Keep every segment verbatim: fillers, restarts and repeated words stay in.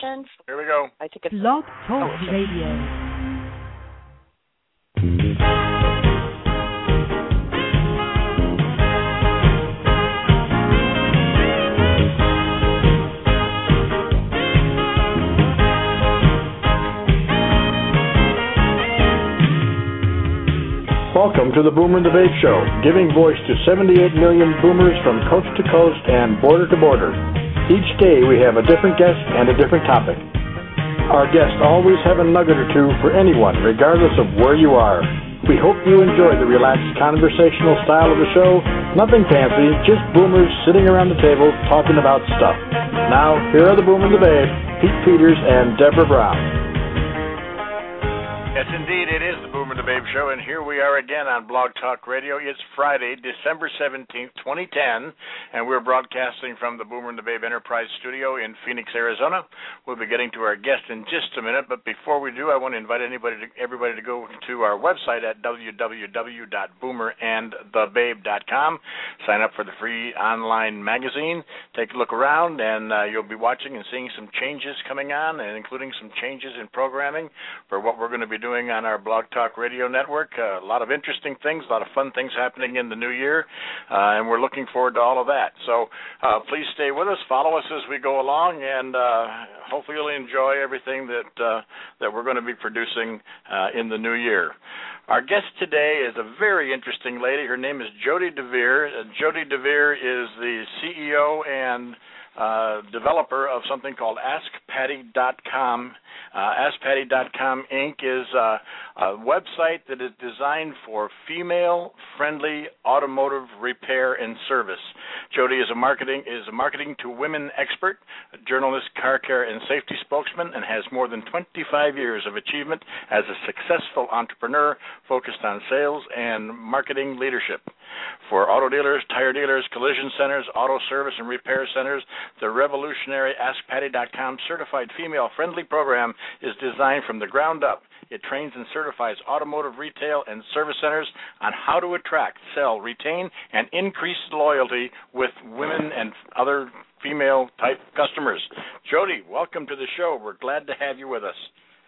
question. Here we go. I think it's Blog Talk Radio. Welcome to the Boomer and the Babe Show, giving voice to seventy-eight million boomers from coast to coast and border to border. Each day we have a different guest and a different topic. Our guests always have a nugget or two for anyone, regardless of where you are. We hope you enjoy the relaxed conversational style of the show. Nothing fancy, just boomers sitting around the table talking about stuff. Now, here are the Boomer and the Babe, Pete Peters and Deborah Brown. Yes, indeed, it is the Boomer and the Babe Show, and here we are again on Blog Talk Radio. It's Friday, December seventeenth, twenty ten, and we're broadcasting from the Boomer and the Babe Enterprise Studio in Phoenix, Arizona. We'll be getting to our guest in just a minute, but before we do, I want to invite anybody, to, everybody to go to our website at w w w dot boomer and the babe dot com. Sign up for the free online magazine. Take a look around, and uh, you'll be watching and seeing some changes coming on, and including some changes in programming for what we're going to be doing on our Blog Talk Radio network. Uh, a lot of interesting things, a lot of fun things happening in the new year, uh, and we're looking forward to all of that. So uh, please stay with us, follow us as we go along, and uh, hopefully you'll enjoy everything that uh, that we're going to be producing uh, in the new year. Our guest today is a very interesting lady. Her name is Jody DeVere. Uh, Jody DeVere is the C E O and uh, developer of something called ask patty dot com. Uh, ask patty dot com Incorporated is uh, a website that is designed for female-friendly automotive repair and service. Jody is a marketing is a marketing to women expert, a journalist, car care and safety spokesman, and has more than twenty-five years of achievement as a successful entrepreneur focused on sales and marketing leadership. For auto dealers, tire dealers, collision centers, auto service and repair centers, the revolutionary ask patty dot com certified female-friendly program is designed from the ground up. It trains and certifies automotive retail and service centers on how to attract, sell, retain, and increase loyalty with women and other female-type customers. Jody, welcome to the show. We're glad to have you with us.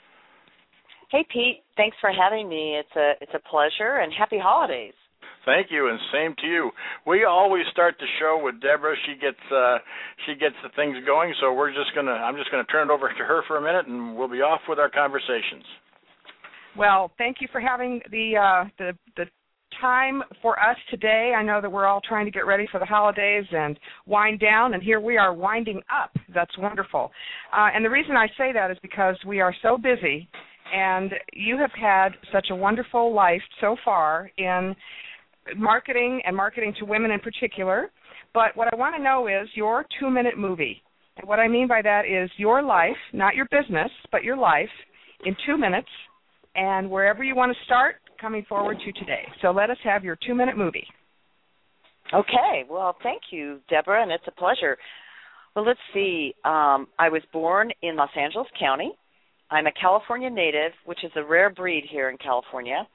Hey, Pete. Thanks for having me. It's a it's a pleasure, and happy holidays. Thank you, and same to you. We always start the show with Deborah. She gets uh, she gets the things going, so we're just gonna I'm just gonna turn it over to her for a minute, and we'll be off with our conversations. Well, thank you for having the uh, the the time for us today. I know that we're all trying to get ready for the holidays and wind down, and here we are winding up. That's wonderful. Uh, and the reason I say that is because we are so busy, and you have had such a wonderful life so far in marketing and marketing to women in particular. But what I want to know is your two-minute movie. And what I mean by that is your life, not your business, but your life in two minutes, and wherever you want to start, coming forward to today. So let us have your two-minute movie. Okay. Well, thank you, Deborah, and it's a pleasure. Well, let's see. Um, I was born in Los Angeles County. I'm a California native, which is a rare breed here in California,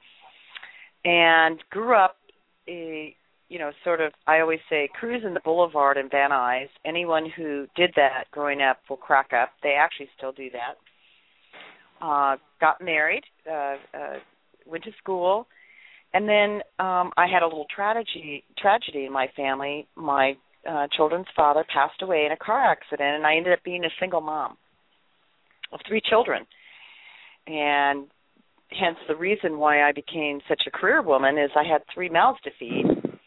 and grew up A, you know, sort of, I always say, cruising the boulevard in Van Nuys. Anyone who did that growing up will crack up. They actually still do that. Uh, got married, uh, uh, went to school, and then um, I had a little tragedy tragedy in my family. My uh, children's father passed away in a car accident, and I ended up being a single mom of three children. And hence the reason why I became such a career woman is I had three mouths to feed,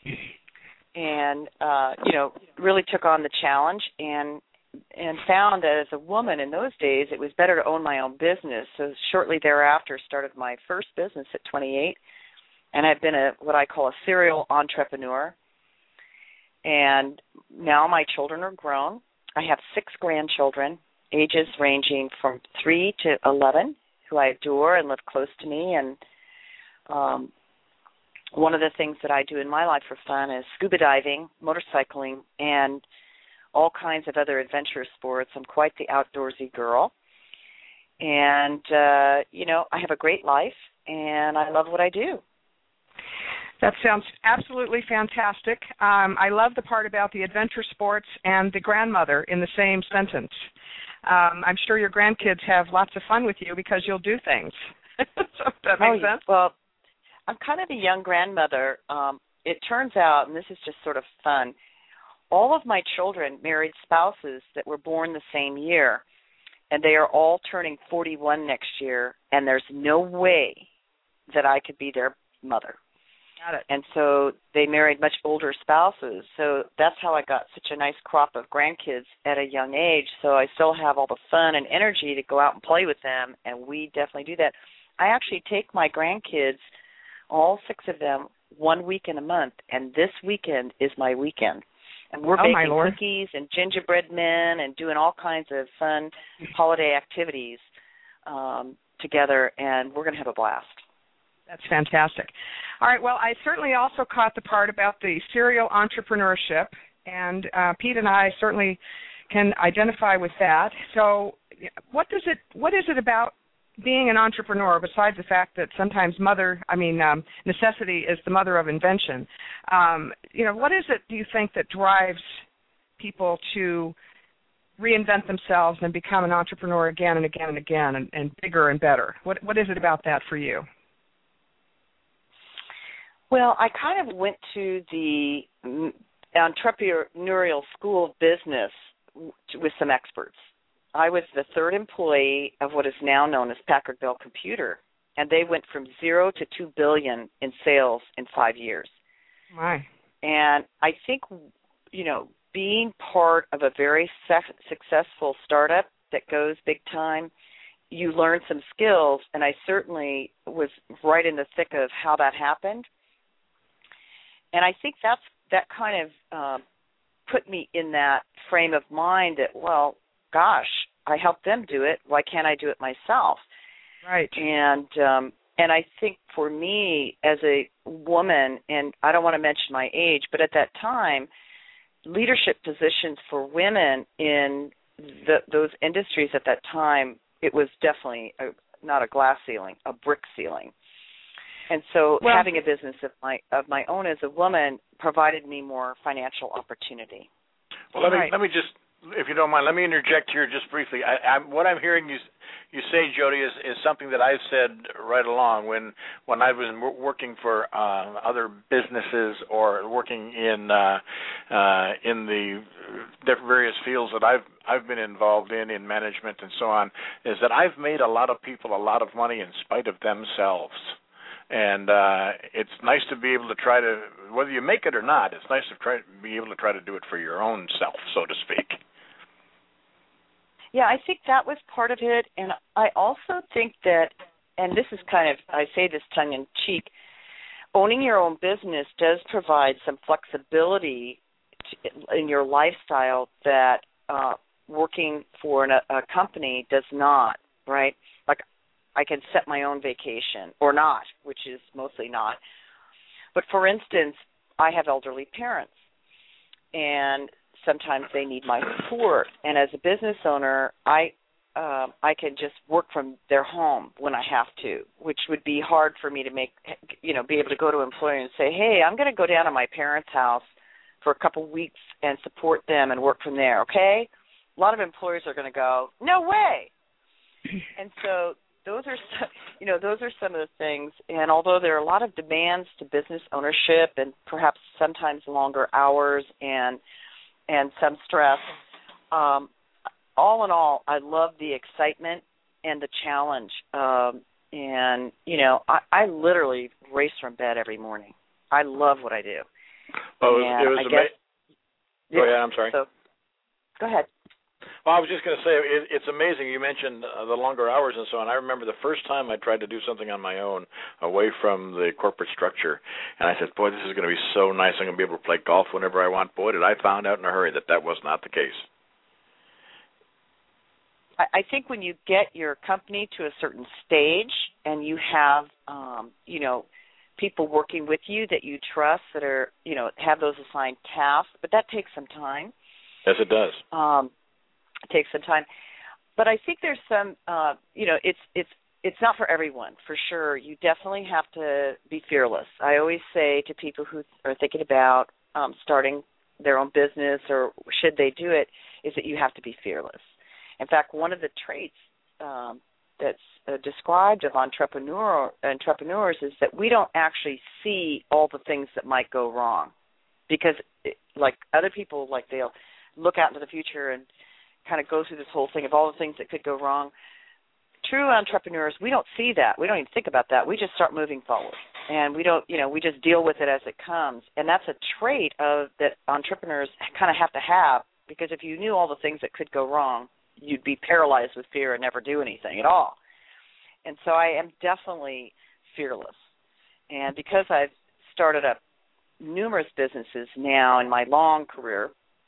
and uh, you know, really took on the challenge and and found that as a woman in those days it was better to own my own business. So shortly thereafter started my first business at twenty-eight, and I've been a what I call a serial entrepreneur. And now my children are grown. I have six grandchildren, ages ranging from three to eleven, who I adore and live close to me. And um, one of the things that I do in my life for fun is scuba diving, motorcycling, and all kinds of other adventure sports. I'm quite the outdoorsy girl. And, uh, you know, I have a great life, and I love what I do. That sounds absolutely fantastic. Um, I love the part about the adventure sports and the grandmother in the same sentence. um, I'm sure your grandkids have lots of fun with you because you'll do things. So that oh, makes sense? Well, I'm kind of a young grandmother. Um, it turns out, and this is just sort of fun, all of my children married spouses that were born the same year, and they are all turning forty-one next year, and there's no way that I could be their mother. Got it. And so they married much older spouses. So that's how I got such a nice crop of grandkids at a young age. So I still have all the fun and energy to go out and play with them, and we definitely do that. I actually take my grandkids, all six of them, one weekend a month, and this weekend is my weekend. And we're oh, baking cookies and gingerbread men and doing all kinds of fun holiday activities um, together, and we're going to have a blast. That's fantastic. All right, well, I certainly also caught the part about the serial entrepreneurship, and uh, Pete and I certainly can identify with that. So what does it? What is it about being an entrepreneur, besides the fact that sometimes mother, I mean, um, necessity is the mother of invention? Um, you know, what is it, do you think, that drives people to reinvent themselves and become an entrepreneur again and again and again and, and bigger and better? What What is it about that for you? Well, I kind of went to the entrepreneurial school of business with some experts. I was the third employee of what is now known as Packard Bell Computer, and they went from zero to two billion dollars in sales in five years. My. And I think, you know, being part of a very successful startup that goes big time, you learn some skills, and I certainly was right in the thick of how that happened. And I think that's that kind of um, put me in that frame of mind that, well, gosh, I helped them do it. Why can't I do it myself? Right. And um, and I think for me as a woman, and I don't want to mention my age, but at that time, leadership positions for women in the, those industries at that time, it was definitely a, not a glass ceiling, a brick ceiling. And so well, having a business of my of my own as a woman provided me more financial opportunity. Well, let me right. let me just, if you don't mind, let me interject here just briefly. I, I, what I'm hearing you you say, Jody, is, is something that I've said right along when when I was working for uh, other businesses or working in uh, uh, in the different various fields that I've I've been involved in in management and so on. Is that I've made a lot of people a lot of money in spite of themselves. And uh, it's nice to be able to try to, whether you make it or not, it's nice to try be able to try to do it for your own self, so to speak. Yeah, I think that was part of it. And I also think that, and this is kind of, I say this tongue-in-cheek, owning your own business does provide some flexibility to, in your lifestyle that uh, working for an, a company does not, right? Like, I can set my own vacation, or not, which is mostly not. But for instance, I have elderly parents, and sometimes they need my support. And as a business owner, I uh, I can just work from their home when I have to, which would be hard for me to make, you know, be able to go to an employer and say, hey, I'm going to go down to my parents' house for a couple weeks and support them and work from there, okay? A lot of employers are going to go, no way. And so those are, you know, those are some of the things. And although there are a lot of demands to business ownership and perhaps sometimes longer hours and and some stress, um, all in all, I love the excitement and the challenge. Um, and you know, I, I literally race from bed every morning. I love what I do. Well, it was, it was I ama- guess, Go ahead. I'm sorry. So, go ahead. Well, I was just going to say, it, it's amazing. You mentioned uh, the longer hours and so on. I remember the first time I tried to do something on my own away from the corporate structure, and I said, boy, this is going to be so nice. I'm going to be able to play golf whenever I want. Boy, did I found out in a hurry that that was not the case. I, I think when you get your company to a certain stage and you have, um, you know, people working with you that you trust that are, you know, have those assigned tasks, but that takes some time. Yes, it does. Um It takes some time, but I think there's some, uh, you know, it's it's it's not for everyone, for sure. You definitely have to be fearless. I always say to people who are thinking about um, starting their own business or should they do it, is that you have to be fearless. In fact, one of the traits um, that's uh, described of entrepreneur entrepreneurs is that we don't actually see all the things that might go wrong, because it, like other people, like they'll look out into the future and kind of go through this whole thing of all the things that could go wrong. True entrepreneurs, we don't see that. We don't even think about that. We just start moving forward, and we don't, you know, we just deal with it as it comes. And that's a trait of that entrepreneurs kind of have to have, because if you knew all the things that could go wrong, you'd be paralyzed with fear and never do anything at all. And so I am definitely fearless. And because I've started up numerous businesses now in my long career,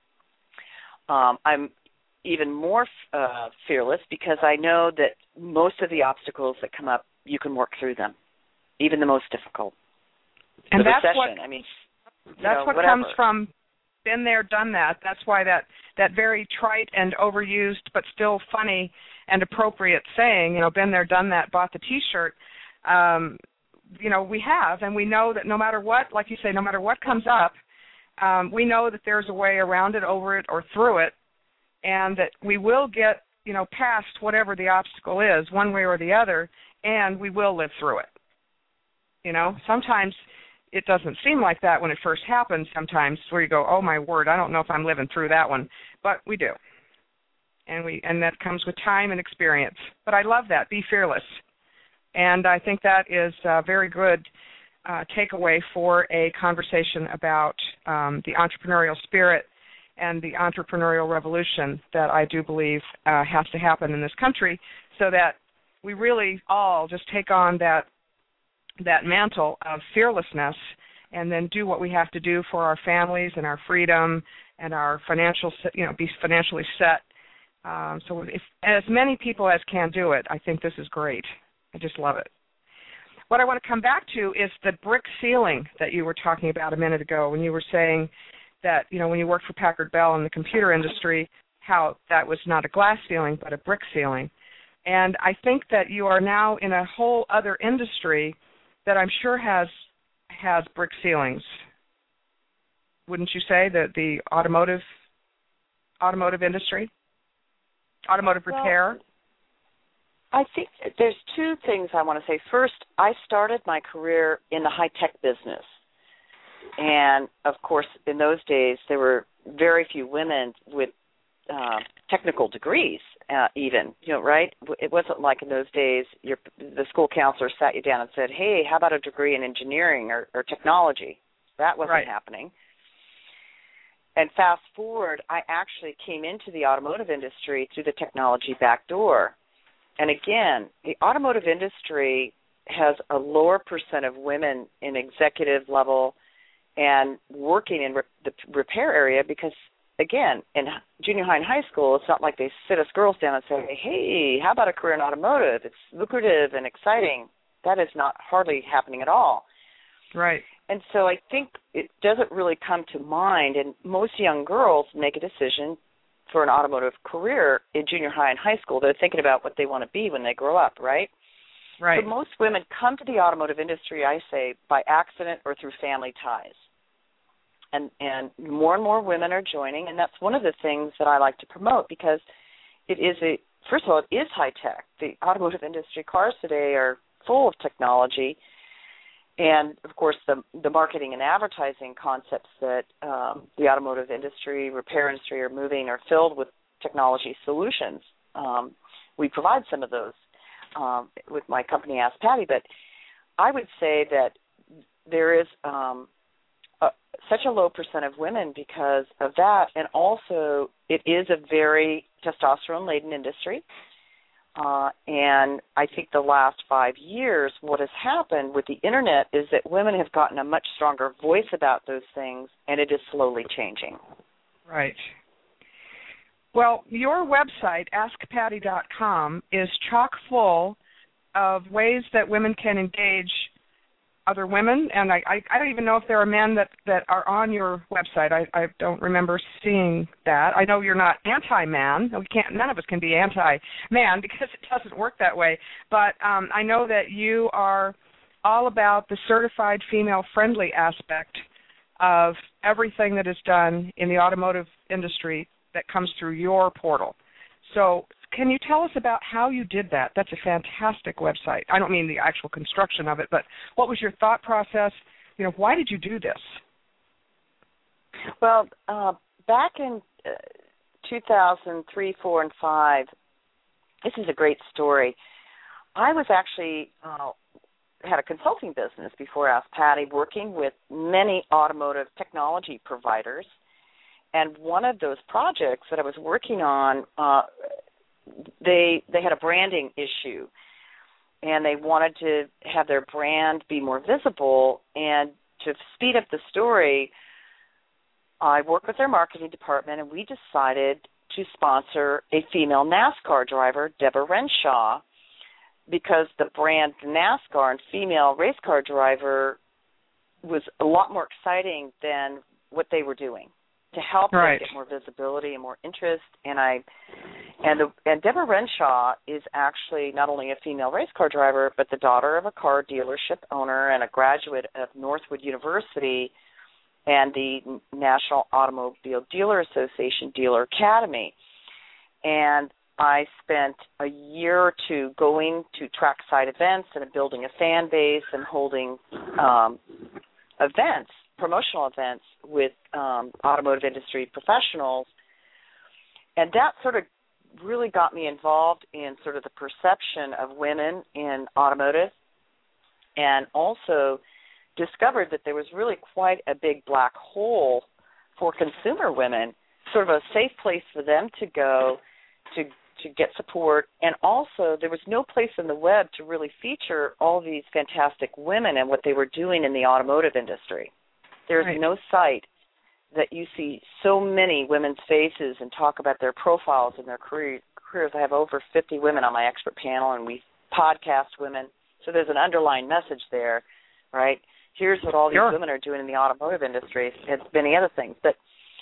um, I'm even more uh, fearless, because I know that most of the obstacles that come up, you can work through them, even the most difficult. And the that's recession, what I mean, that's know, what whatever. comes from been there, done that. That's why that that very trite and overused but still funny and appropriate saying, you know, been there, done that, bought the T-shirt. Um, you know, we have, and we know that no matter what, like you say, no matter what comes up, um, we know that there's a way around it, over it, or through it. And that we will get, you know, past whatever the obstacle is, one way or the other, and we will live through it. You know, sometimes it doesn't seem like that when it first happens, sometimes where you go, oh, my word, I don't know if I'm living through that one. But we do. And we and that comes with time and experience. But I love that. Be fearless. And I think that is a very good uh, takeaway for a conversation about um, the entrepreneurial spirit and the entrepreneurial revolution that I do believe uh, has to happen in this country, so that we really all just take on that that mantle of fearlessness and then do what we have to do for our families and our freedom and our financial, you know, be financially set. Um, so if as many people as can do it, I think this is great. I just love it. What I want to come back to is the brick ceiling that you were talking about a minute ago when you were saying that, you know, when you worked for Packard Bell in the computer industry, how that was not a glass ceiling but a brick ceiling. And I think that you are now in a whole other industry that I'm sure has has brick ceilings. Wouldn't you say that the automotive automotive industry, automotive well, repair? I think there's two things I want to say. First, I started my career in the high-tech business. And, of course, in those days, there were very few women with uh, technical degrees, uh, even, you know, right? It wasn't like in those days your, the school counselor sat you down and said, hey, how about a degree in engineering or, or technology? That wasn't right. happening. And fast forward, I actually came into the automotive industry through the technology back door. And, again, the automotive industry has a lower percent of women in executive level and working in re- the repair area because, again, in junior high and high school, it's not like they sit us girls down and say, hey, how about a career in automotive? It's lucrative and exciting. That is not hardly happening at all. Right. And so I think it doesn't really come to mind, and most young girls make a decision for an automotive career in junior high and high school. They're thinking about what they want to be when they grow up, right? Right. So most women come to the automotive industry, I say, by accident or through family ties. And and more and more women are joining, and that's one of the things that I like to promote because it is a, first of all, it is high tech. The automotive industry cars today are full of technology, and of course the the marketing and advertising concepts that um, the automotive industry, repair industry are moving are filled with technology solutions. Um, we provide some of those um, with my company Ask Patty, but I would say that there is um, Uh, such a low percent of women because of that, and also it is a very testosterone-laden industry. Uh, and I think the last five years, what has happened with the Internet is that women have gotten a much stronger voice about those things, and it is slowly changing. Right. Well, your website, ask patty dot com, is chock full of ways that women can engage other women, and I, I, I don't even know if there are men that, that are on your website. I, I don't remember seeing that. I know you're not anti-man. We can't. None of us can be anti-man because it doesn't work that way. But um, I know that you are all about the certified female-friendly aspect of everything that is done in the automotive industry that comes through your portal. So can you tell us about how you did that? That's a fantastic website. I don't mean the actual construction of it, but what was your thought process? You know, why did you do this? Well, uh, back in uh, two thousand three, four, and five, this is a great story. I was actually uh, had a consulting business before Ask Patty, working with many automotive technology providers. And one of those projects that I was working on, uh, they they had a branding issue, and they wanted to have their brand be more visible. And to speed up the story, I worked with their marketing department, and we decided to sponsor a female NASCAR driver, Deborah Renshaw, because the brand NASCAR and female race car driver was a lot more exciting than what they were doing to help right. them get more visibility and more interest. And I and the, and Deborah Renshaw is actually not only a female race car driver, but the daughter of a car dealership owner and a graduate of Northwood University and the National Automobile Dealer Association Dealer Academy. And I spent a year or two going to trackside events and building a fan base and holding um, events, promotional events with um, automotive industry professionals. And that sort of really got me involved in sort of the perception of women in automotive, and also discovered that there was really quite a big black hole for consumer women, sort of a safe place for them to go to to get support. And also there was no place in the web to really feature all these fantastic women and what they were doing in the automotive industry. There's right. no site that you see so many women's faces and talk about their profiles and their career, careers. I have over fifty women on my expert panel, and we podcast women. So there's an underlying message there, right? Here's what all these sure. women are doing in the automotive industry and many other things. But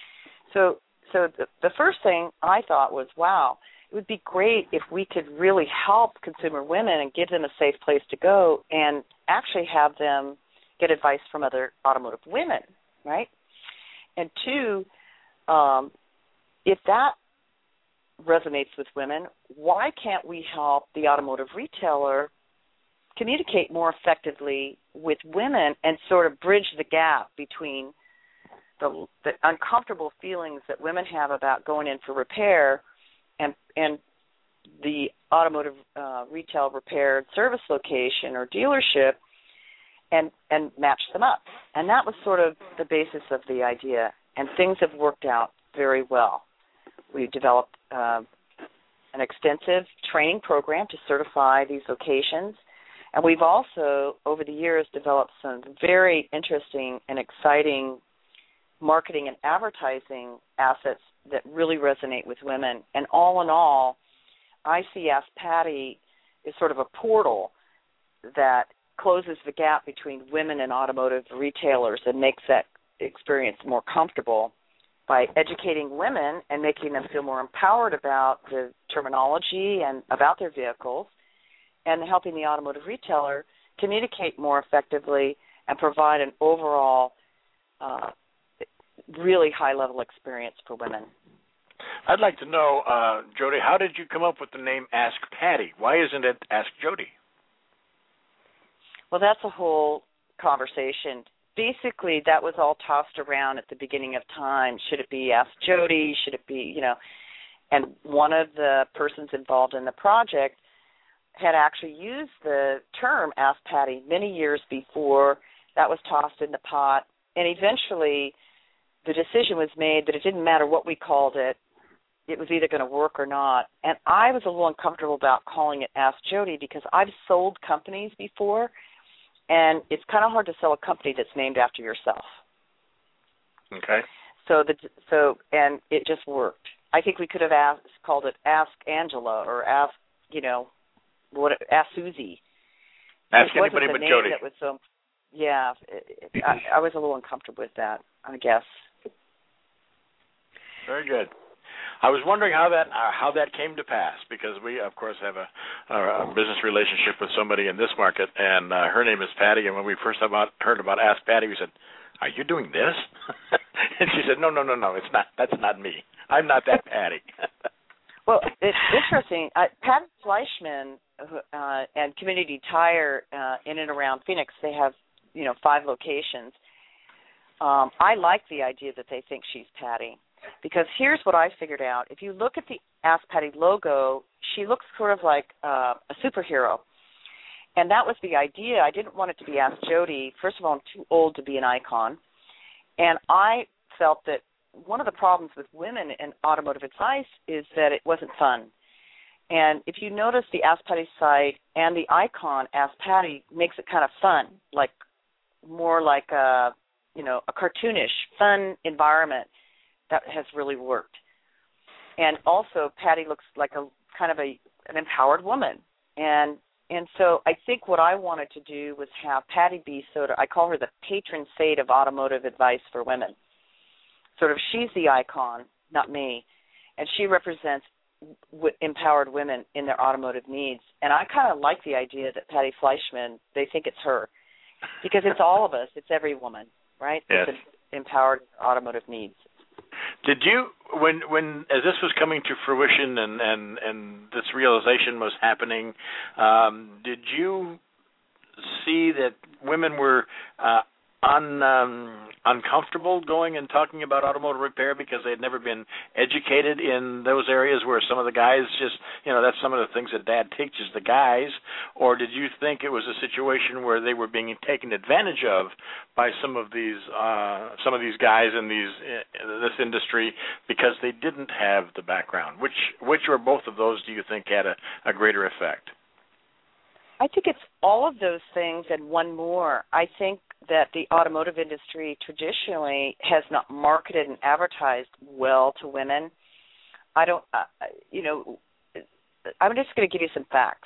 so so the, the first thing I thought was, wow, it would be great if we could really help consumer women and give them a safe place to go and actually have them get advice from other automotive women, right? And two, um, if that resonates with women, why can't we help the automotive retailer communicate more effectively with women and sort of bridge the gap between the, the uncomfortable feelings that women have about going in for repair and and the automotive uh, retail repair and service location or dealership, and and match them up. And that was sort of the basis of the idea, and things have worked out very well. We developed uh, an extensive training program to certify these locations, and we've also, over the years, developed some very interesting and exciting marketing and advertising assets that really resonate with women. And all in all, I see Ask Patty as sort of a portal that closes the gap between women and automotive retailers and makes that experience more comfortable by educating women and making them feel more empowered about the terminology and about their vehicles, and helping the automotive retailer communicate more effectively and provide an overall uh, really high-level experience for women. I'd like to know, uh, Jody, how did you come up with the name Ask Patty? Why isn't it Ask Jody? Well, that's a whole conversation. Basically, that was all tossed around at the beginning of time. Should it be Ask Jody? Should it be, you know, and one of the persons involved in the project had actually used the term Ask Patty many years before. That was tossed in the pot, and eventually the decision was made that it didn't matter what we called it. It was either going to work or not. And I was a little uncomfortable about calling it Ask Jody because I've sold companies before, and it's kind of hard to sell a company that's named after yourself. Okay. So the so and it just worked. I think we could have asked, called it Ask Angela or Ask, you know, what Ask Susie. Ask anybody but Jody. That was so, yeah, it, it, I, I was a little uncomfortable with that, I guess. Very good. I was wondering how that uh, how that came to pass, because we, of course, have a, a, a business relationship with somebody in this market, and uh, her name is Patty. And when we first about, heard about Ask Patty, we said, "Are you doing this?" And she said, "No, no, no, no. It's not. That's not me. I'm not that Patty." Well, it's interesting. Uh, Pat Fleischman uh, and Community Tire uh, in and around Phoenix, they have, you know, five locations. Um, I like the idea that they think she's Patty, because here's what I figured out. If you look at the Ask Patty logo, she looks sort of like uh, a superhero. And that was the idea. I didn't want it to be Ask Jody. First of all, I'm too old to be an icon. And I felt that one of the problems with women in automotive advice is that it wasn't fun. And if you notice the Ask Patty site and the icon Ask Patty makes it kind of fun, like more like a, you know, a cartoonish, fun environment that has really worked. And also Patty looks like a kind of a an empowered woman. And and so I think what I wanted to do was have Patty be sort of, I call her the patron saint of automotive advice for women. Sort of, she's the icon, not me, and she represents w- empowered women in their automotive needs. And I kind of like the idea that Patty Fleischman, they think it's her, because it's all of us. It's every woman, right? Yes. It's empowered automotive needs. Did you, when when as this was coming to fruition and and, and this realization was happening, um, did you see that women were uh, un, um, uncomfortable going and talking about automotive repair because they had never been educated in those areas where some of the guys just, you know, that's some of the things that Dad teaches the guys? Or did you think it was a situation where they were being taken advantage of by some of these uh, some of these guys in these in this industry because they didn't have the background? Which which or both of those do you think had a, a greater effect? I think it's all of those things and one more. I think that the automotive industry traditionally has not marketed and advertised well to women. I don't, uh, you know, I'm just going to give you some facts.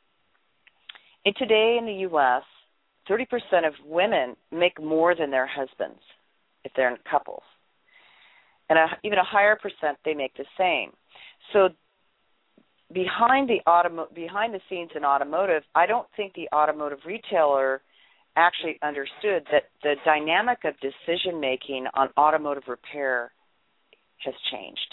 And today in the U S, thirty percent of women make more than their husbands if they're in couples. And a, even a higher percent, they make the same. So behind the automo- behind the scenes in automotive, I don't think the automotive retailer actually understood that the dynamic of decision-making on automotive repair has changed.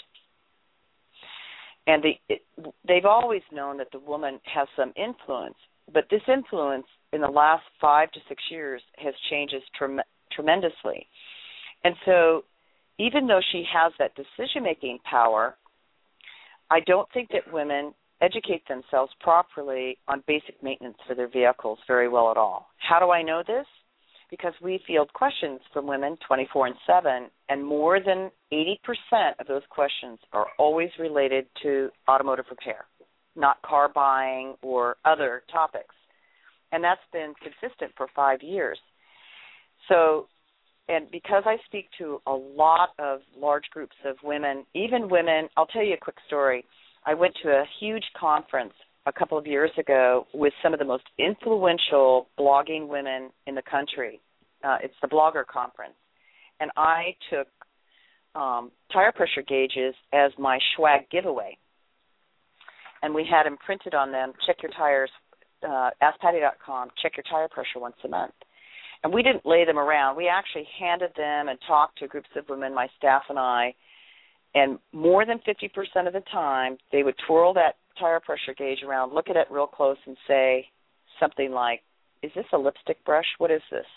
And the, it, they've always known that the woman has some influence, but this influence in the last five to six years has changed trem- tremendously. And so even though she has that decision-making power, I don't think that women educate themselves properly on basic maintenance for their vehicles very well at all. How do I know this? Because we field questions from women twenty-four seven, and more than eighty percent of those questions are always related to automotive repair, not car buying or other topics. And that's been consistent for five years. So, and because I speak to a lot of large groups of women, even women, I'll tell you a quick story. I went to a huge conference a couple of years ago with some of the most influential blogging women in the country. Uh, it's the Blogger Conference. And I took um, tire pressure gauges as my swag giveaway. And we had them printed on them, check your tires, uh, ask patty dot com, check your tire pressure once a month. And we didn't lay them around. We actually handed them and talked to groups of women, my staff and I, and more than fifty percent of the time, they would twirl that tire pressure gauge around, look at it real close, and say something like, is this a lipstick brush? What is this?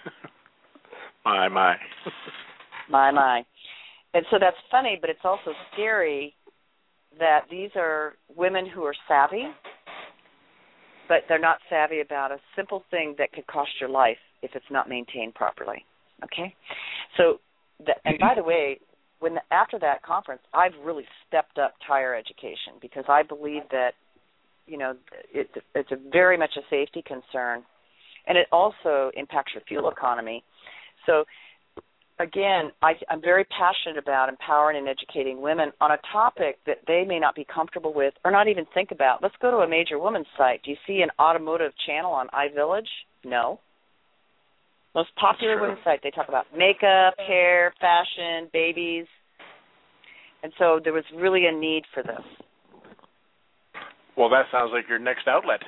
my, my. my, my. And so that's funny, but it's also scary that these are women who are savvy, but they're not savvy about a simple thing that could cost your life if it's not maintained properly, okay? So, the, and by the way, when the, after that conference, I've really stepped up tire education because I believe that, you know, it, it's a very much a safety concern, and it also impacts your fuel economy. So, again, I, I'm very passionate about empowering and educating women on a topic that they may not be comfortable with or not even think about. Let's go to a major women's site. Do you see an automotive channel on iVillage? No. Most popular women's site, they talk about makeup, hair, fashion, babies. And so there was really a need for this. Well, that sounds like your next outlet.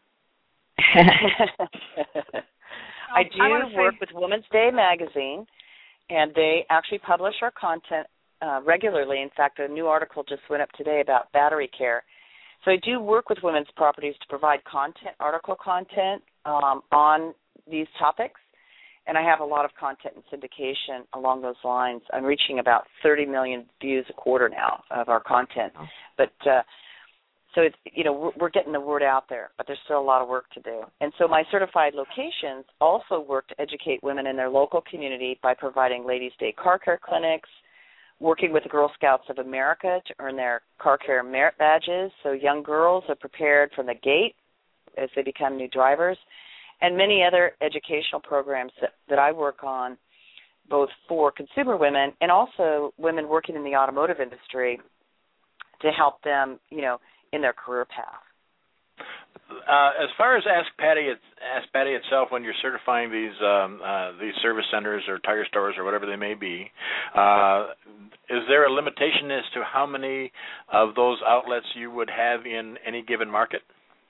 I do I work with Women's Day magazine, and they actually publish our content uh, regularly. In fact, a new article just went up today about battery care. So I do work with women's properties to provide content, article content um, on these topics, and I have a lot of content and syndication along those lines. I'm reaching about thirty million views a quarter now of our content. Oh. But uh, so it's, you know, we're, we're getting the word out there, but there's still a lot of work to do. And so my certified locations also work to educate women in their local community by providing Ladies' Day car care clinics, working with the Girl Scouts of America to earn their car care merit badges, so young girls are prepared from the gate as they become new drivers, and many other educational programs that, that I work on, both for consumer women and also women working in the automotive industry to help them, you know, in their career path. Uh, as far as Ask Patty, Ask Patty itself, when you're certifying these um, uh, these service centers or tire stores or whatever they may be, uh, is there a limitation as to how many of those outlets you would have in any given market?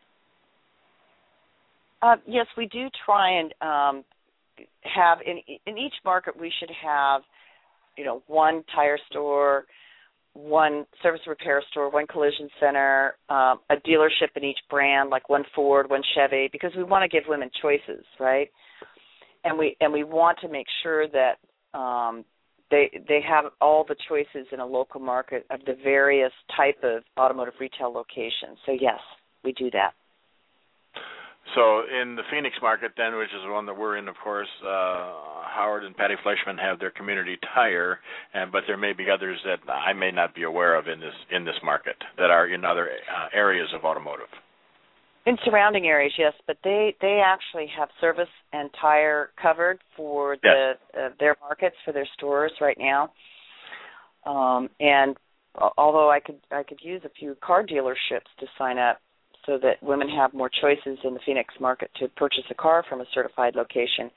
Uh, yes, we do try and um, have in in each market we should have, you know, one tire store, one service repair store, one collision center, um, a dealership in each brand, like one Ford, one Chevy, because we want to give women choices, right? And we and we want to make sure that um, they they have all the choices in a local market of the various type of automotive retail locations. So yes, we do that. So in the Phoenix market then, which is the one that we're in, of course, uh, Howard and Patty Fleischman have their community tire, and but there may be others that I may not be aware of in this in this market that are in other uh, areas of automotive. In surrounding areas, yes, but they, they actually have service and tire covered for the yes. uh, their markets, for their stores right now. Um, and although I could I could use a few car dealerships to sign up, so that women have more choices in the Phoenix market to purchase a car from a certified location.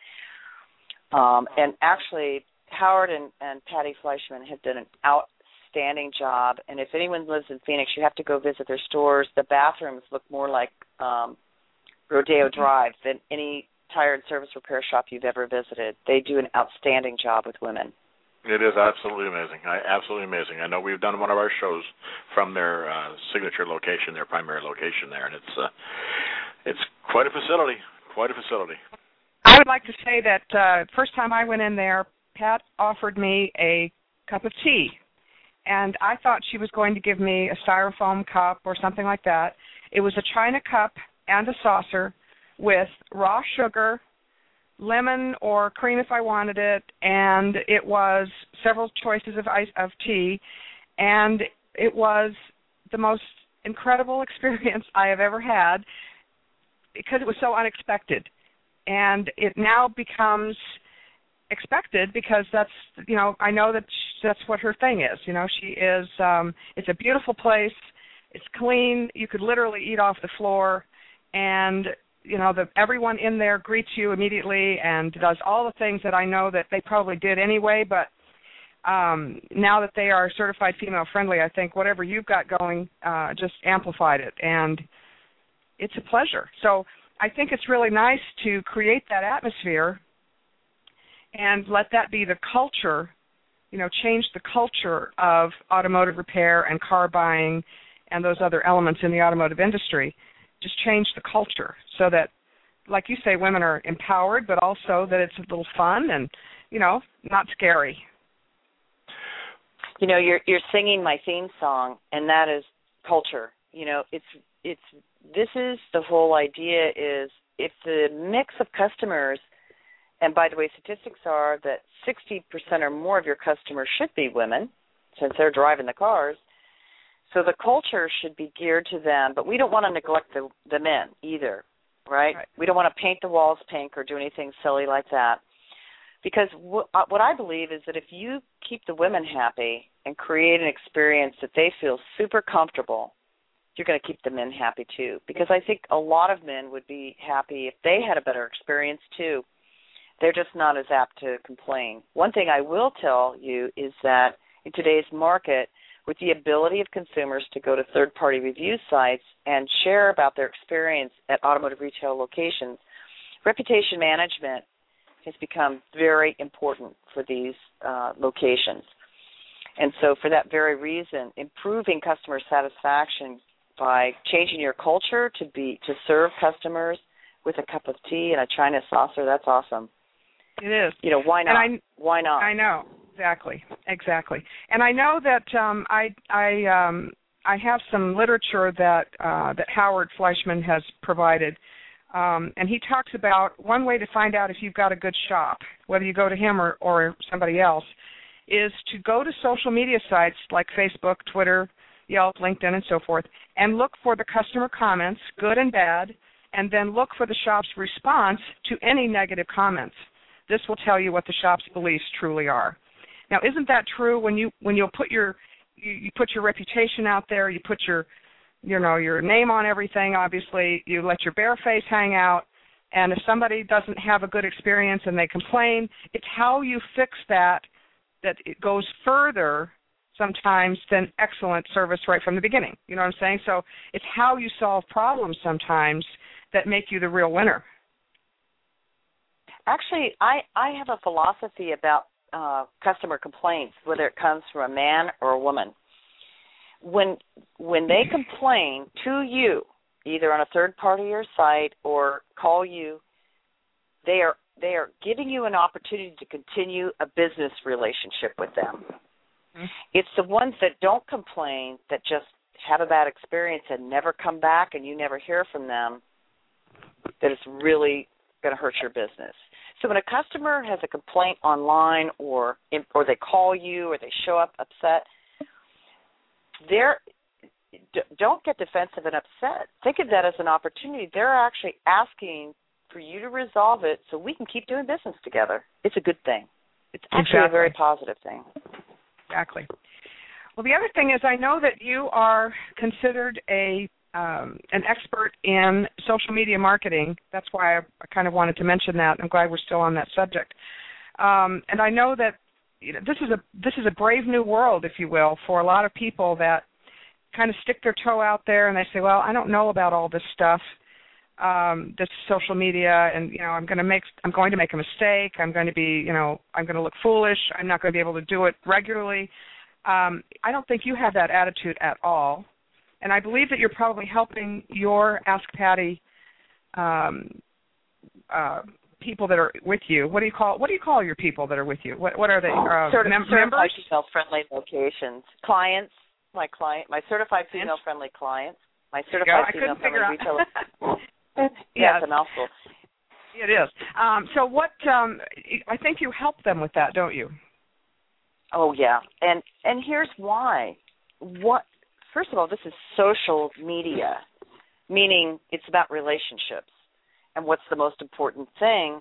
Um, and actually, Howard and, and Patty Fleischman have done an outstanding job. And if anyone lives in Phoenix, you have to go visit their stores. The bathrooms look more like um, Rodeo Drive than any tire and service repair shop you've ever visited. They do an outstanding job with women. It is absolutely amazing. I, absolutely amazing. I know we've done one of our shows from their uh, signature location, their primary location there, and it's uh, it's quite a facility, quite a facility. I would like to say that uh, first time I went in there, Pat offered me a cup of tea, and I thought she was going to give me a styrofoam cup or something like that. It was a china cup and a saucer with raw sugar, lemon or cream if I wanted it, and it was several choices of ice of tea, and it was the most incredible experience I have ever had because it was so unexpected. And it now becomes expected because that's, you know, I know that she, that's what her thing is. You know, she is, um, it's a beautiful place. It's clean. You could literally eat off the floor, and you know, the, everyone in there greets you immediately and does all the things that I know that they probably did anyway, but um, now that they are certified female-friendly, I think whatever you've got going uh, just amplified it, and it's a pleasure. So I think it's really nice to create that atmosphere and let that be the culture, you know, change the culture of automotive repair and car buying and those other elements in the automotive industry. Just change the culture so that, like you say, women are empowered, but also that it's a little fun and, you know, not scary. You know, you're you're singing my theme song, and that is culture. You know, it's it's this is the whole idea is if the mix of customers, and by the way, statistics are that sixty percent or more of your customers should be women, since they're driving the cars. So the culture should be geared to them, but we don't want to neglect the, the men either, right? right? We don't want to paint the walls pink or do anything silly like that. Because w- what I believe is that if you keep the women happy and create an experience that they feel super comfortable, you're going to keep the men happy too. Because I think a lot of men would be happy if they had a better experience too. They're just not as apt to complain. One thing I will tell you is that in today's market, with the ability of consumers to go to third-party review sites and share about their experience at automotive retail locations, reputation management has become very important for these uh, locations. And so for that very reason, improving customer satisfaction by changing your culture to be to serve customers with a cup of tea and a China saucer, that's awesome. It is. You know, why not? And I, why not? I know. Exactly. Exactly. And I know that um, I I um, I have some literature that uh, that Howard Fleischman has provided, um, and he talks about one way to find out if you've got a good shop, whether you go to him or, or somebody else, is to go to social media sites like Facebook, Twitter, Yelp, LinkedIn, and so forth, and look for the customer comments, good and bad, and then look for the shop's response to any negative comments. This will tell you what the shop's beliefs truly are. Now, isn't that true when you when you'll put your you, you put your reputation out there, you put your you know your name on everything, obviously, you let your bare face hang out, and if somebody doesn't have a good experience and they complain, it's how you fix that that it goes further sometimes than excellent service right from the beginning. You know what I'm saying? So it's how you solve problems sometimes that make you the real winner. Actually, I, I have a philosophy about uh, customer complaints, whether it comes from a man or a woman. When when they complain to you, either on a third party or site or call you, they are they are giving you an opportunity to continue a business relationship with them. Mm-hmm. It's the ones that don't complain, that just have a bad experience and never come back and you never hear from them, that is really going to hurt your business. So when a customer has a complaint online or in, or they call you or they show up upset, they're, don't get defensive and upset. Think of that as an opportunity. They're actually asking for you to resolve it so we can keep doing business together. It's a good thing. It's actually exactly. a very positive thing. Exactly. Well, the other thing is I know that you are considered a Um, an expert in social media marketing. That's why I, I kind of wanted to mention that. I'm glad we're still on that subject. Um, and I know that you know, this is a this is a brave new world, if you will, for a lot of people that kind of stick their toe out there and they say, "Well, I don't know about all this stuff, um, this social media, and you know, I'm going to make I'm going to make a mistake. I'm going to be, you know, I'm going to look foolish. I'm not going to be able to do it regularly." Um, I don't think you have that attitude at all. And I believe that you're probably helping your Ask Patty um, uh, people that are with you. What do you call What do you call your people that are with you? What What are they? Uh, Certi- mem- certified members? female-friendly locations. Clients. My client. My certified female-friendly clients. My certified female-friendly retailers. Yes, yeah, it's a mouthful. It is. Um, so what? Um, I think you help them with that, don't you? Oh yeah, and and here's why. What? First of all, this is social media, meaning it's about relationships. And what's the most important thing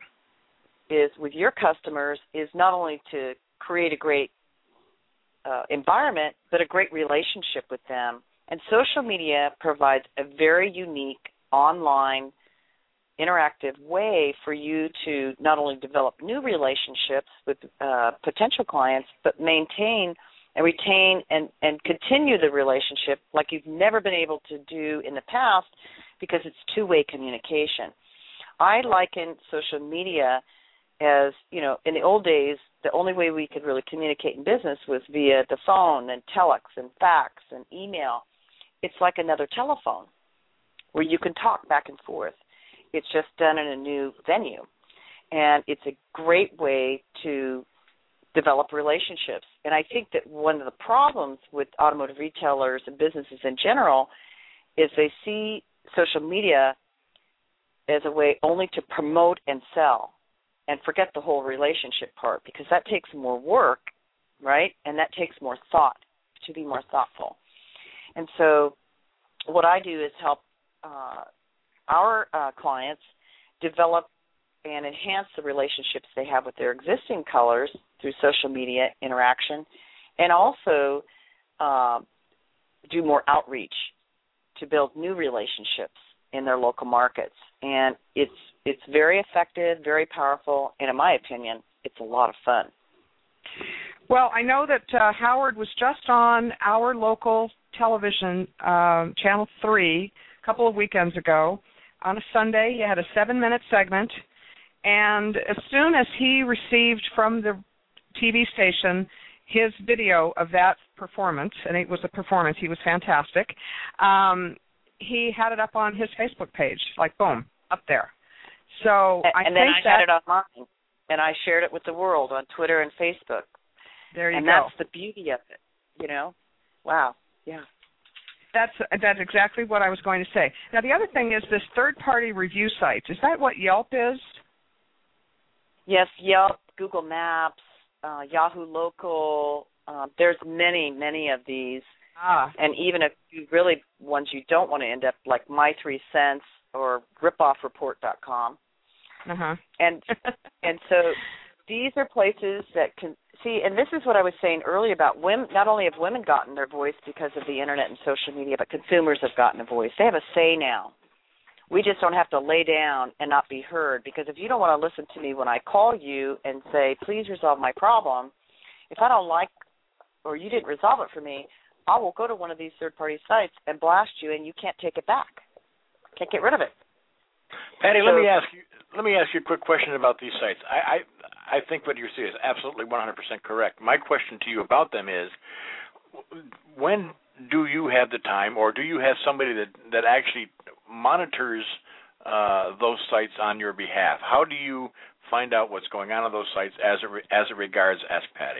is with your customers is not only to create a great uh, environment, but a great relationship with them. And social media provides a very unique online interactive way for you to not only develop new relationships with uh, potential clients, but maintain and retain and, and continue the relationship like you've never been able to do in the past because it's two-way communication. I liken social media as, you know, in the old days, the only way we could really communicate in business was via the phone and telex and fax and email. It's like another telephone where you can talk back and forth. It's just done in a new venue. And it's a great way to develop relationships. And I think that one of the problems with automotive retailers and businesses in general is they see social media as a way only to promote and sell and forget the whole relationship part because that takes more work, right? And that takes more thought, to be more thoughtful. And so what I do is help uh, our uh, clients develop and enhance the relationships they have with their existing colors through social media interaction, and also uh, do more outreach to build new relationships in their local markets. And it's it's very effective, very powerful, and in my opinion, it's a lot of fun. Well, I know that uh, Howard was just on our local television, uh, Channel three, a couple of weekends ago. On a Sunday, he had a seven-minute segment. And as soon as he received from the T V station his video of that performance, and it was a performance. He was fantastic. Um, he had it up on his Facebook page, like boom, up there. So and, I and think then I that, had it on mine, and I shared it with the world on Twitter and Facebook. There you and go. And that's the beauty of it, you know. Wow, yeah. That's that's exactly what I was going to say. Now, the other thing is this third-party review sites. Is that what Yelp is? Yes, Yelp, Google Maps, uh, Yahoo Local. Uh, there's many, many of these. Ah. And even if you really, ones you don't want to end up, like My Three Cents or rip off report dot com. Uh-huh. And and so these are places that can see, and this is what I was saying earlier about women. Not only have women gotten their voice because of the internet and social media, but consumers have gotten a voice. They have a say now. We just don't have to lay down and not be heard, because if you don't want to listen to me when I call you and say, please resolve my problem, if I don't like or you didn't resolve it for me, I will go to one of these third-party sites and blast you, and you can't take it back. Can't get rid of it. Patty, so, let me ask you. Let me ask you a quick question about these sites. I, I, I think what you're saying is absolutely one hundred percent correct. My question to you about them is, when do you have the time, or do you have somebody that, that actually monitors uh, those sites on your behalf? How do you find out what's going on on those sites as it, re- as it regards Ask Patty?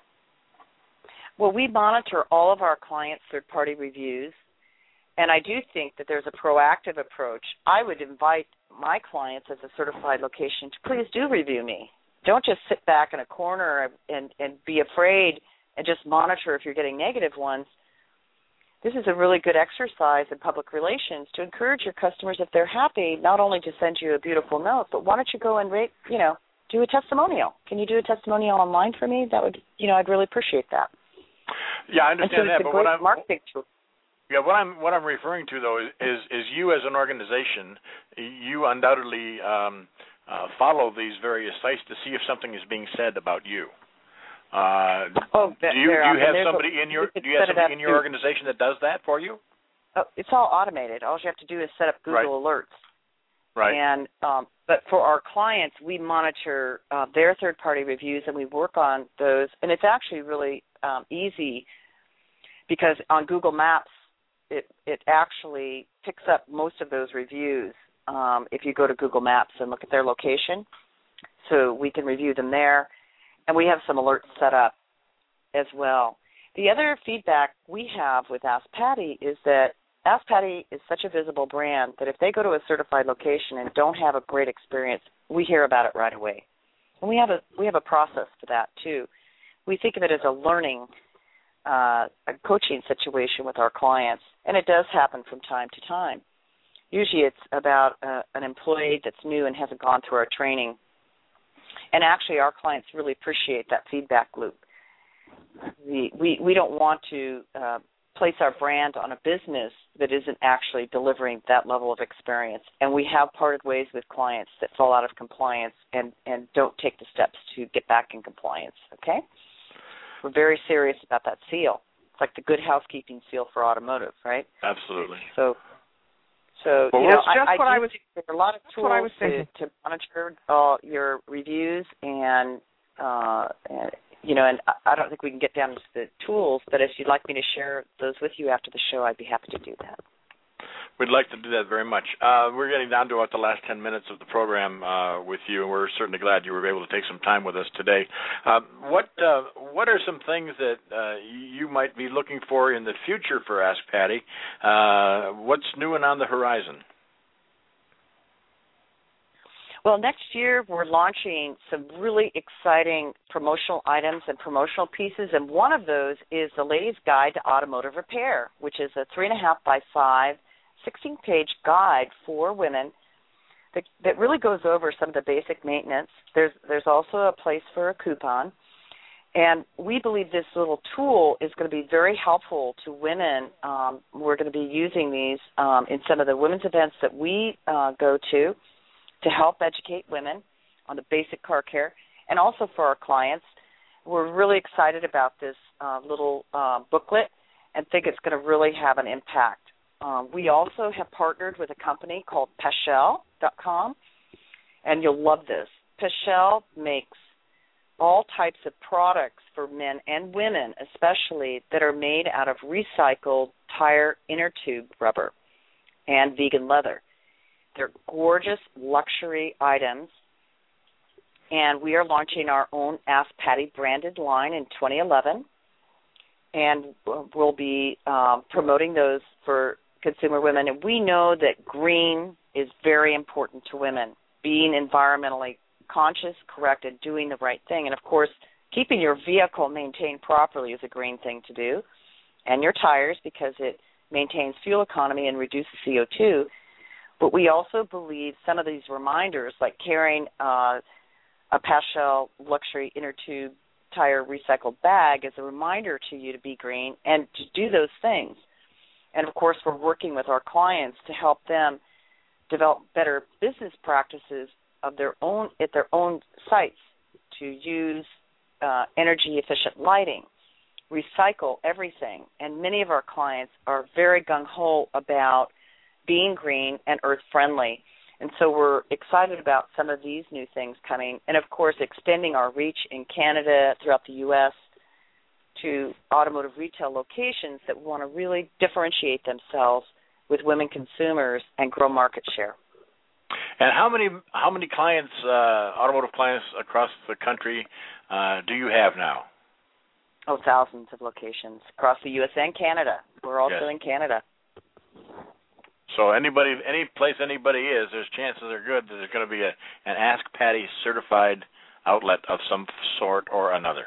Well, we monitor all of our clients' third-party reviews, and I do think that there's a proactive approach. I would invite my clients as a certified location to please do review me. Don't just sit back in a corner and, and be afraid and just monitor if you're getting negative ones. This is a really good exercise in public relations to encourage your customers, if they're happy, not only to send you a beautiful note, but why don't you go and rate, you know, do a testimonial. Can you do a testimonial online for me? That would, you know, I'd really appreciate that. Yeah, I understand and so that, it's a but great what I'm marketing tool. Yeah, what I'm what I'm referring to though is is, is you as an organization, you undoubtedly um, uh, follow these various sites to see if something is being said about you. Uh, oh, do you do you have somebody a, in your you do you have somebody in your too. organization that does that for you? Oh, it's all automated. All you have to do is set up Google right. Alerts. Right. And um, but for our clients, we monitor uh, their third-party reviews, and we work on those. And it's actually really um, easy, because on Google Maps, it it actually picks up most of those reviews um, if you go to Google Maps and look at their location. So we can review them there, and we have some alerts set up as well. The other feedback we have with Ask Patty is that Ask Patty is such a visible brand that if they go to a certified location and don't have a great experience, we hear about it right away. And we have a we have a process for that too. We think of it as a learning, uh, a coaching situation with our clients, and it does happen from time to time. Usually it's about uh, an employee that's new and hasn't gone through our training. And actually our clients really appreciate that feedback loop. We we, we don't want to uh, place our brand on a business that isn't actually delivering that level of experience. And we have parted ways with clients that fall out of compliance and, and don't take the steps to get back in compliance, okay? We're very serious about that seal. It's like the good housekeeping seal for automotive, right? Absolutely. So, so well, you know, just I, what I, I was, there are a lot of tools to, to monitor uh, your reviews, and, uh, and you know, and I don't think we can get down to the tools, but if you'd like me to share those with you after the show, I'd be happy to do that. We'd like to do that very much. Uh, we're getting down to about the last ten minutes of the program uh, with you, and we're certainly glad you were able to take some time with us today. Uh, what uh, what are some things that uh, you might be looking for in the future for Ask Patty? Uh, what's new and on the horizon? Well, next year we're launching some really exciting promotional items and promotional pieces, and one of those is the Ladies' Guide to Automotive Repair, which is a three and a half by five, sixteen-page guide for women that, that really goes over some of the basic maintenance. There's there's also a place for a coupon, and we believe this little tool is going to be very helpful to women. Um, we're going to be using these um, in some of the women's events that we uh, go to. to help educate women on the basic car care, and also for our clients. We're really excited about this uh, little uh, booklet and think it's going to really have an impact. Um, we also have partnered with a company called Peschel dot com, and you'll love this. Peschel makes all types of products for men and women, especially, that are made out of recycled tire inner tube rubber and vegan leather. They're gorgeous luxury items, and we are launching our own Ask Patty branded line in twenty eleven, and we'll be um, promoting those for consumer women. And we know that green is very important to women, being environmentally conscious, correct, and doing the right thing. And, of course, keeping your vehicle maintained properly is a green thing to do, and your tires, because it maintains fuel economy and reduces C O two. But we also believe some of these reminders, like carrying uh, a Paschal luxury inner tube tire recycled bag, is a reminder to you to be green and to do those things. And, of course, we're working with our clients to help them develop better business practices of their own at their own sites to use uh, energy-efficient lighting, recycle everything. And many of our clients are very gung-ho about being green and earth-friendly. And so we're excited about some of these new things coming. And, of course, extending our reach in Canada, throughout the U S, to automotive retail locations that want to really differentiate themselves with women consumers and grow market share. And how many how many clients, uh, automotive clients across the country, uh, do you have now? Oh, thousands of locations across the U S and Canada. We're also yes. in Canada. So anybody, any place anybody is, there's chances are good that there's going to be a, an Ask Patty certified outlet of some sort or another.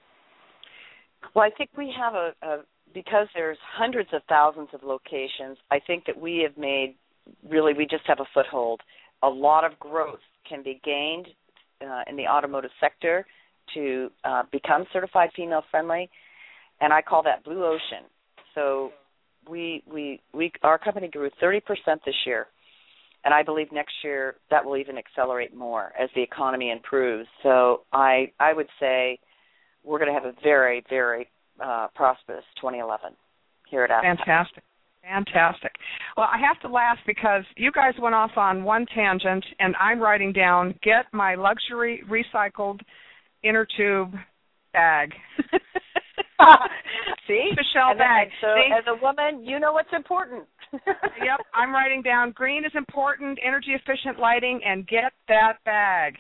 Well, I think we have a, a because there's hundreds of thousands of locations, I think that we have made, really, we just have a foothold. A lot of growth can be gained uh, in the automotive sector to uh, become certified female-friendly, and I call that blue ocean. So we, we, we, our company grew thirty percent this year, and I believe next year that will even accelerate more as the economy improves. So I, I would say we're going to have a very, very uh, prosperous twenty eleven here at Ask Patty. Fantastic. Fantastic. Well, I have to laugh because you guys went off on one tangent, and I'm writing down, get my luxury recycled inner tube bag. See? Paschal bag. So See? as a woman, you know what's important. Yep, I'm writing down, green is important, energy-efficient lighting, and get that bag.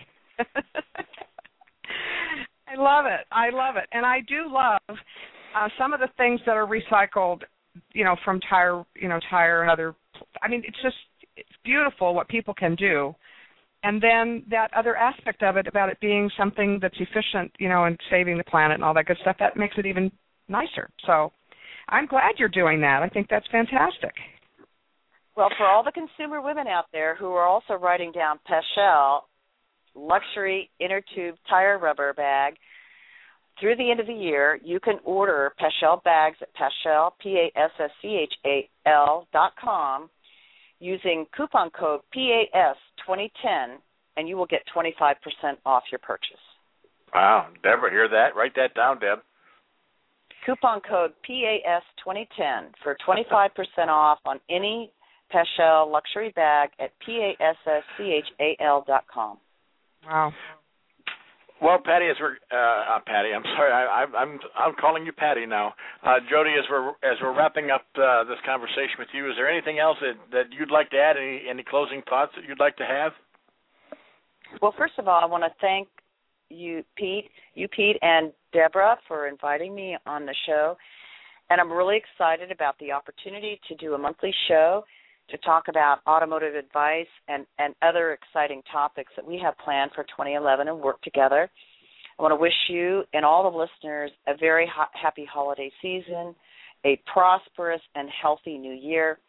I love it. I love it. And I do love uh, some of the things that are recycled, you know, from tire, you know, tire and other, I mean, it's just, it's beautiful what people can do. And then that other aspect of it, about it being something that's efficient, you know, and saving the planet and all that good stuff, that makes it even nicer. So I'm glad you're doing that. I think that's fantastic. Well, for all the consumer women out there who are also writing down Paschal luxury inner tube tire rubber bag, through the end of the year, you can order Paschal bags at Paschal, P A S S C H A L dot com using coupon code P A S twenty ten, and you will get twenty-five percent off your purchase. Wow. Deborah, hear that? Write that down, Deb. Coupon code P A S twenty ten for twenty-five percent off on any Paschal luxury bag at P A S S C H A L dot com. Wow. Well, Patty, as we're uh, uh, Patty, I'm sorry, I, I, I'm I'm calling you Patty now. Uh, Jody, as we're as we're wrapping up uh, this conversation with you, is there anything else that, that you'd like to add? Any any closing thoughts that you'd like to have? Well, first of all, I want to thank you, Pete, you, Pete, and Deborah for inviting me on the show, and I'm really excited about the opportunity to do a monthly show to talk about automotive advice and, and other exciting topics that we have planned for twenty eleven and work together. I want to wish you and all the listeners a very ha- happy holiday season, a prosperous and healthy new year,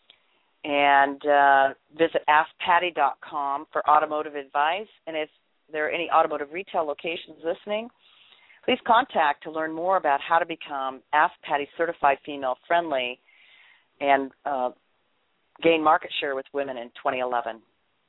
and uh, visit ask patty dot com for automotive advice. And if there are any automotive retail locations listening, please contact to learn more about how to become Ask Patty Certified Female Friendly and uh, gain market share with women in twenty eleven.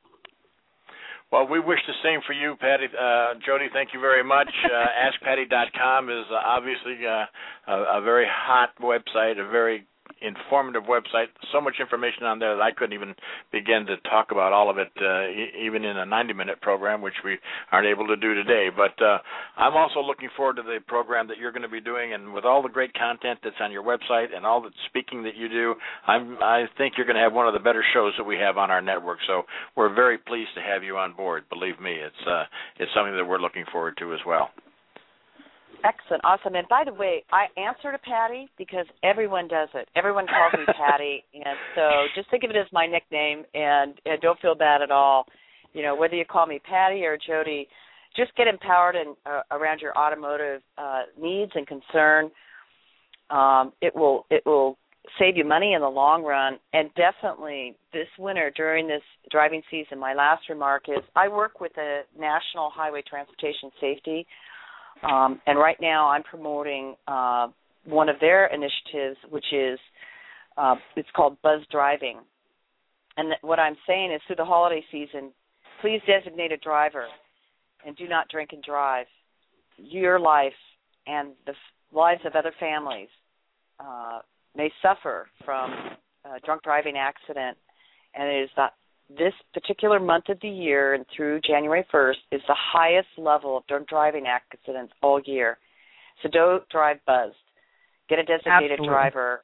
Well, we wish the same for you, Patty. Uh, Jody, thank you very much. Uh, ask patty dot com is uh, obviously uh, a, a very hot website, a very informative website. So much information on there that I couldn't even begin to talk about all of it, uh, e- even in a ninety-minute program, which we aren't able to do today. But uh, I'm also looking forward to the program that you're going to be doing, and with all the great content that's on your website and all the speaking that you do, I'm, I think you're going to have one of the better shows that we have on our network. So we're very pleased to have you on board. Believe me, it's uh, it's something that we're looking forward to as well. Excellent, awesome. And by the way, I answer to Patty because everyone does it. Everyone calls me Patty, and so just think of it as my nickname, and, and don't feel bad at all. You know, whether you call me Patty or Jody, just get empowered in, uh, around your automotive uh, needs and concern. Um, it will it will save you money in the long run, and definitely this winter during this driving season. My last remark is I work with the National Highway Transportation Safety. Um, and right now I'm promoting uh, one of their initiatives, which is uh, it's called Buzz Driving. And th- what I'm saying is through the holiday season, please designate a driver and do not drink and drive. Your life and the f- lives of other families uh, may suffer from a drunk driving accident, and it is that this particular month of the year and through January first is the highest level of drunk driving accidents all year. So don't drive buzzed. Get a designated Absolutely. driver.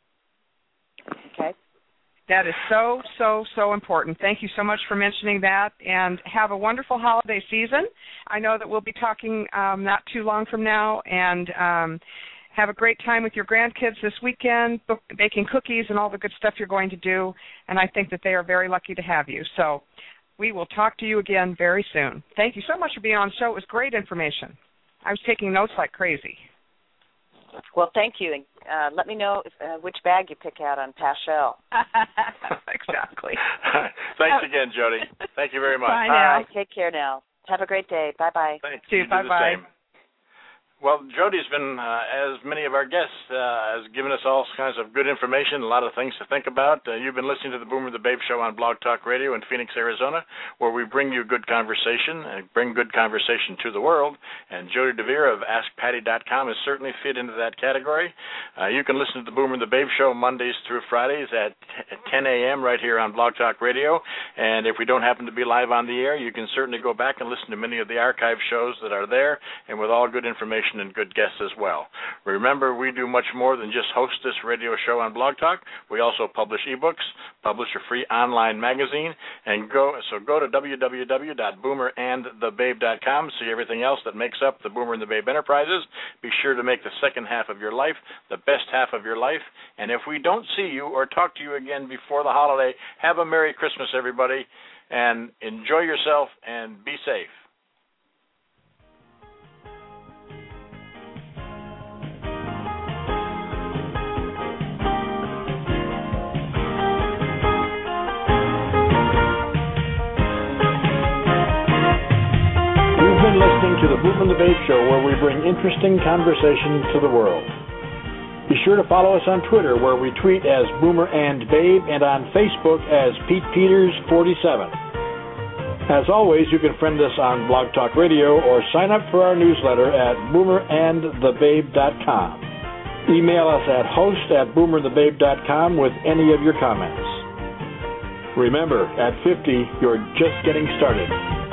Okay? That is so, so, so important. Thank you so much for mentioning that, and have a wonderful holiday season. I know that we'll be talking um, not too long from now, and um, have a great time with your grandkids this weekend, baking cookies and all the good stuff you're going to do, and I think that they are very lucky to have you. So we will talk to you again very soon. Thank you so much for being on the show. It was great information. I was taking notes like crazy. Well, thank you. And uh, let me know if, uh, which bag you pick out on Paschal. Exactly. Thanks again, Jody. Thank you very much. Bye All now. right, take care now. Have a great day. Bye-bye. Thanks. You You too. do the Bye-bye. same. Well, Jody's been, uh, as many of our guests, uh, has given us all kinds of good information, a lot of things to think about. Uh, you've been listening to the Boomer the Babe Show on Blog Talk Radio in Phoenix, Arizona, where we bring you good conversation and bring good conversation to the world. And Jody DeVere of Ask Patty dot com is certainly fit into that category. Uh, you can listen to the Boomer the Babe Show Mondays through Fridays at ten a.m. right here on Blog Talk Radio. And if we don't happen to be live on the air, you can certainly go back and listen to many of the archive shows that are there, and with all good information and good guests as well. Remember, we do much more than just host this radio show on Blog Talk. We also publish ebooks, publish a free online magazine, and go so go to w w w dot boomer and the babe dot com, see everything else that makes up the Boomer and the Babe Enterprises. Be sure to make the second half of your life the best half of your life. And if we don't see you or talk to you again before the holiday, have a Merry Christmas, everybody, and enjoy yourself and be safe. Listening to the Boomer and the Babe Show, where we bring interesting conversation to the world. Be sure to follow us on Twitter, where we tweet as Boomer and Babe, and on Facebook as Pete Peters forty-seven. As always, you can friend us on Blog Talk Radio or sign up for our newsletter at boomer and the babe dot com. Email us at host at boomer and the babe dot com with any of your comments. Remember, at fifty, you're just getting started.